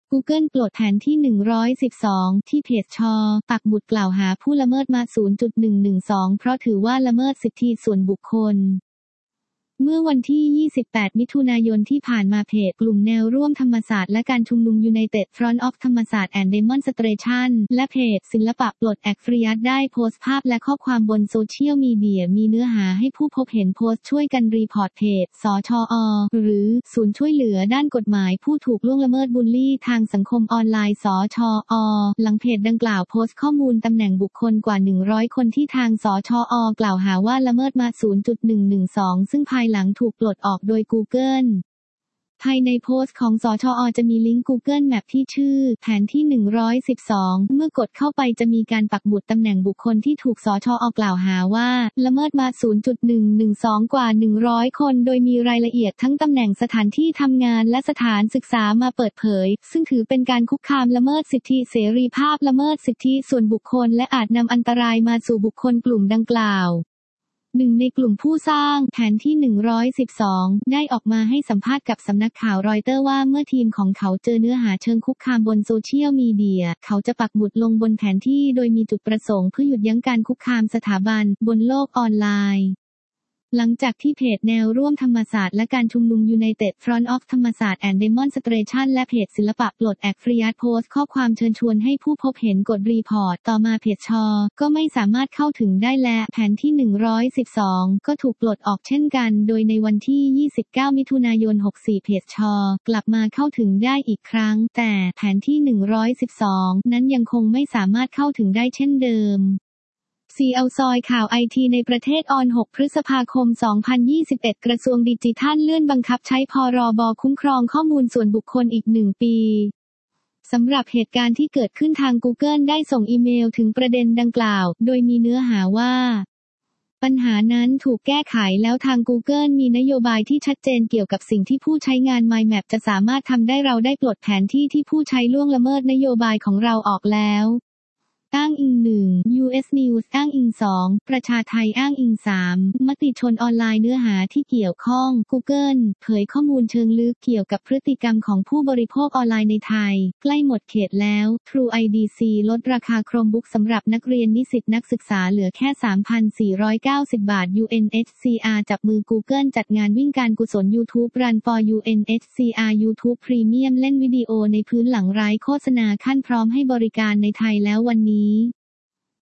Google ปลดแผนที่112ที่เพจช.ปักหมุดกล่าวหาผู้ละเมิดมา 0.112 เพราะถือว่าละเมิดสิทธิส่วนบุคคลเมื่อวันที่ 28 มิถุนายนที่ผ่านมาเพจกลุ่มแนวร่วมธรรมศาสตร์และการชุมนุม United Front of ธรรมศาสตร์ and Demonstration และเพจศิลปะปลดแอกฟรียัดได้โพสต์ภาพและข้อความบนโซเชียลมีเดียมีเนื้อหาให้ผู้พบเห็นโพสต์ช่วยกันรีพอร์ตเพจสชอ.หรือศูนย์ช่วยเหลือด้านกฎหมายผู้ถูกล่วงละเมิดบูลลี่ทางสังคมออนไลน์สชอ.หลังเพจดังกล่าวโพสต์ข้อมูลตำแหน่งบุคคลกว่า100คนที่ทางสชอ.กล่าวหาว่าละเมิดมา 0.112 ซึ่งภายหลังถูกปลดออกโดย Google ภายในโพสต์ของสชอ.จะมีลิงก์ Google Map ที่ชื่อแผนที่112เมื่อกดเข้าไปจะมีการปักหมุดตำแหน่งบุคคลที่ถูกสชอ.กล่าวหาว่าละเมิดมา 0.112 กว่า100คนโดยมีรายละเอียดทั้งตำแหน่งสถานที่ทำงานและสถานศึกษามาเปิดเผยซึ่งถือเป็นการคุกคามละเมิดสิทธิเสรีภาพละเมิดสิทธิส่วนบุคคลและอาจนำอันตรายมาสู่บุคคลกลุ่มดังกล่าวหนึ่งในกลุ่มผู้สร้างแผนที่112ได้ออกมาให้สัมภาษณ์กับสำนักข่าวรอยเตอร์ว่าเมื่อทีมของเขาเจอเนื้อหาเชิงคุกคามบนโซเชียลมีเดียเขาจะปักหมุดลงบนแผนที่โดยมีจุดประสงค์เพื่อหยุดยั้งการคุกคามสถาบันบนโลกออนไลน์หลังจากที่เพจแนวร่วมธรรมศาสตร์และการชุมนุม United Front of ธรรมศาสตร์ and Demonstration และเพจศิลปะปลดแอกฟรียัดโพสต์ข้อความเชิญชวนให้ผู้พบเห็นกดรีพอร์ตต่อมาเพจช.ก็ไม่สามารถเข้าถึงได้และแผนที่112ก็ถูกปลดออกเช่นกันโดยในวันที่29มิถุนายน64เพจช.กลับมาเข้าถึงได้อีกครั้งแต่แผนที่112นั้นยังคงไม่สามารถเข้าถึงได้เช่นเดิมCL ซอยข่าวไอทีในประเทศออน6พฤษภาคม2021กระทรวงดิจิทัลเลื่อนบังคับใช้พรบคุ้มครองข้อมูลส่วนบุคคลอีก1 ปีสำหรับเหตุการณ์ที่เกิดขึ้นทาง Google ได้ส่งอีเมลถึงประเด็นดังกล่าวโดยมีเนื้อหาว่าปัญหานั้นถูกแก้ไขแล้วทาง Google มีนโยบายที่ชัดเจนเกี่ยวกับสิ่งที่ผู้ใช้งาน MyMap จะสามารถทำได้เราได้ปลดแผนที่ที่ผู้ใช้ล่วงละเมิดนโยบายของเราออกแล้วอ้างอิง1 US News อ้างอิง2ประชาไทยอ้างอิง3มติชนออนไลน์เนื้อหาที่เกี่ยวข้อง Google เผยข้อมูลเชิงลึกเกี่ยวกับพฤติกรรมของผู้บริโภคออนไลน์ในไทยใกล้หมดเขตแล้ว True IDC ลดราคา Chromebook สำหรับนักเรียนนิสิตนักศึกษาเหลือแค่ 3,490 บาท UNHCR จับมือ Google จัดงานวิ่งการกุศล YouTube Run for UNHCR YouTube Premium เล่นวิดีโอในพื้นหลังไร้โฆษณาขั้นพร้อมให้บริการในไทยแล้ววันนี้